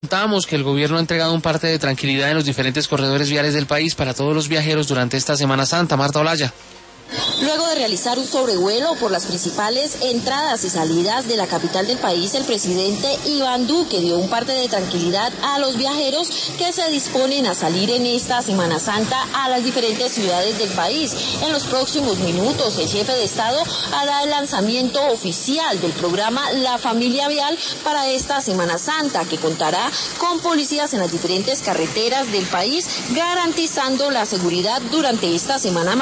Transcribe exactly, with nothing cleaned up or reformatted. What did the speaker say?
Contamos que el gobierno ha entregado un parte de tranquilidad en los diferentes corredores viales del país para todos los viajeros durante esta Semana Santa. Marta Olaya. Luego de realizar un sobrevuelo por las principales entradas y salidas de la capital del país, el presidente Iván Duque dio un parte de tranquilidad a los viajeros que se disponen a salir en esta Semana Santa a las diferentes ciudades del país. En los próximos minutos, el jefe de Estado hará el lanzamiento oficial del programa La Familia Vial para esta Semana Santa, que contará con policías en las diferentes carreteras del país, garantizando la seguridad durante esta semana.